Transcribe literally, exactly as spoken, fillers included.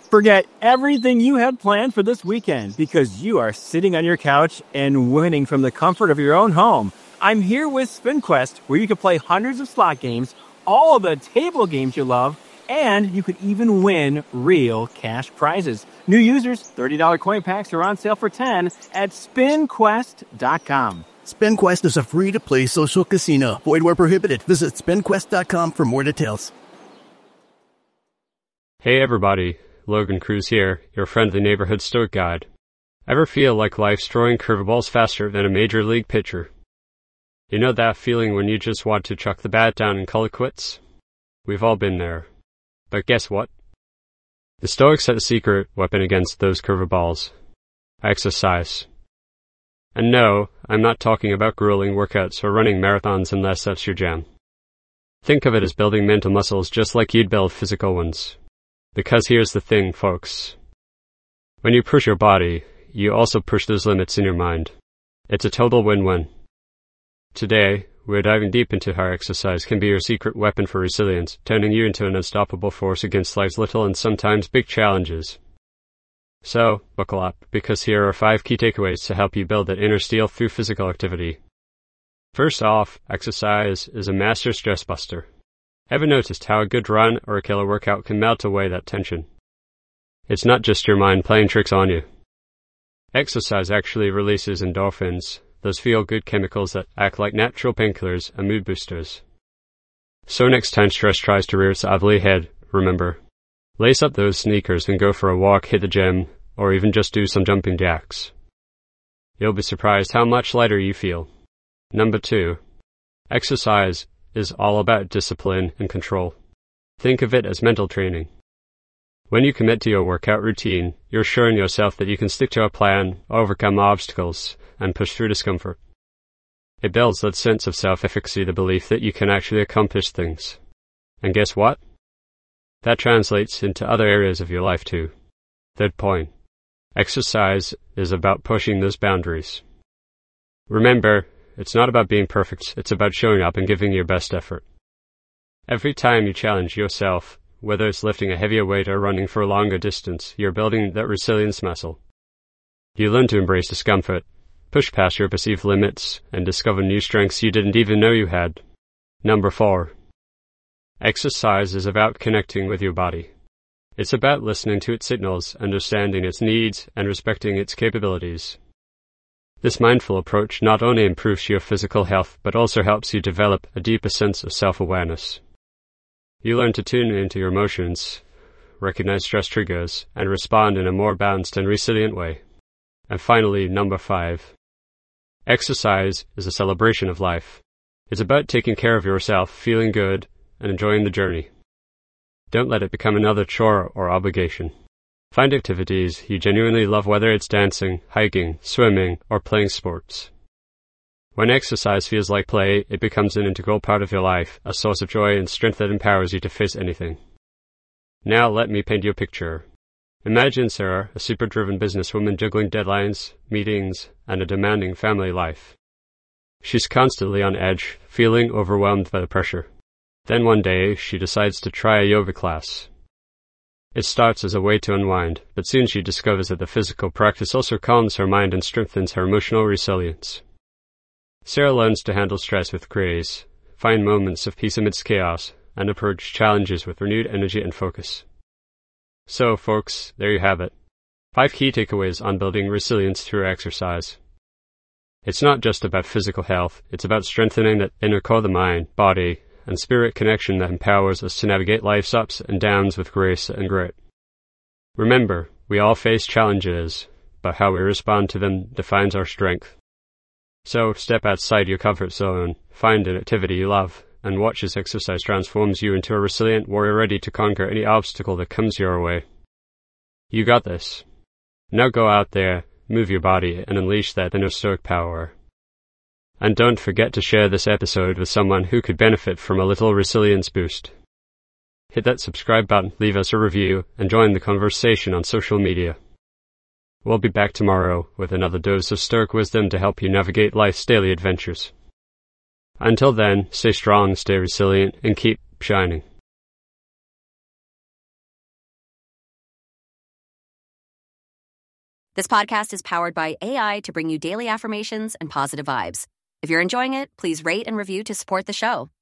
Forget everything you had planned for this weekend because you are sitting on your couch and winning from the comfort of your own home. I'm here with SpinQuest, where you can play hundreds of slot games, all of the table games you love, and you could even win real cash prizes. New users, thirty dollars coin packs are on sale for ten dollars at spin quest dot com. SpinQuest is a free-to-play social casino. Void where prohibited. Visit spin quest dot com for more details. Hey everybody, Logan Cruz here, your friendly neighborhood Stoic guide. Ever feel like life's throwing curveballs faster than a major league pitcher? You know that feeling when you just want to chuck the bat down and call it quits? We've all been there. But guess what? The Stoics had a secret weapon against those curveballs. Exercise. And no, I'm not talking about grueling workouts or running marathons unless that's your jam. Think of it as building mental muscles just like you'd build physical ones. Because here's the thing, folks. When you push your body, you also push those limits in your mind. It's a total win-win. Today, we're diving deep into how exercise can be your secret weapon for resilience, turning you into an unstoppable force against life's little and sometimes big challenges. So, buckle up, because here are five key takeaways to help you build that inner steel through physical activity. First off, exercise is a master stress buster. Ever noticed how a good run or a killer workout can melt away that tension? It's not just your mind playing tricks on you. Exercise actually releases endorphins, those feel-good chemicals that act like natural painkillers and mood boosters. So next time stress tries to rear its ugly head, remember, lace up those sneakers and go for a walk, hit the gym, or even just do some jumping jacks. You'll be surprised how much lighter you feel. Number two, exercise is all about discipline and control. Think of it as mental training. When you commit to your workout routine, you're assuring yourself that you can stick to a plan, overcome obstacles, and push through discomfort. It builds that sense of self-efficacy, the belief that you can actually accomplish things. And guess what? That translates into other areas of your life too. Third point, exercise is about pushing those boundaries. Remember, it's not about being perfect, it's about showing up and giving your best effort. Every time you challenge yourself, whether it's lifting a heavier weight or running for a longer distance, you're building that resilience muscle. You learn to embrace discomfort, push past your perceived limits, and discover new strengths you didn't even know you had. Number four, exercise is about connecting with your body. It's about listening to its signals, understanding its needs, and respecting its capabilities. This mindful approach not only improves your physical health, but also helps you develop a deeper sense of self-awareness. You learn to tune into your emotions, recognize stress triggers, and respond in a more balanced and resilient way. And finally, number five, exercise is a celebration of life. It's about taking care of yourself, feeling good, and enjoying the journey. Don't let it become another chore or obligation. Find activities you genuinely love, whether it's dancing, hiking, swimming, or playing sports. When exercise feels like play, it becomes an integral part of your life, a source of joy and strength that empowers you to face anything. Now let me paint you a picture. Imagine Sarah, a super-driven businesswoman juggling deadlines, meetings, and a demanding family life. She's constantly on edge, feeling overwhelmed by the pressure. Then one day, she decides to try a yoga class. It starts as a way to unwind, but soon she discovers that the physical practice also calms her mind and strengthens her emotional resilience. Sarah learns to handle stress with grace, find moments of peace amidst chaos, and approach challenges with renewed energy and focus. So, folks, there you have it. Five key takeaways on building resilience through exercise. It's not just about physical health, it's about strengthening that inner core of the mind, body, and spirit connection that empowers us to navigate life's ups and downs with grace and grit. Remember, we all face challenges, but how we respond to them defines our strength. So, step outside your comfort zone, find an activity you love, and watch as exercise transforms you into a resilient warrior ready to conquer any obstacle that comes your way. You got this. Now go out there, move your body, and unleash that inner stoic power. And don't forget to share this episode with someone who could benefit from a little resilience boost. Hit that subscribe button, leave us a review, and join the conversation on social media. We'll be back tomorrow with another dose of Stoic wisdom to help you navigate life's daily adventures. Until then, stay strong, stay resilient, and keep shining. This podcast is powered by A I to bring you daily affirmations and positive vibes. If you're enjoying it, please rate and review to support the show.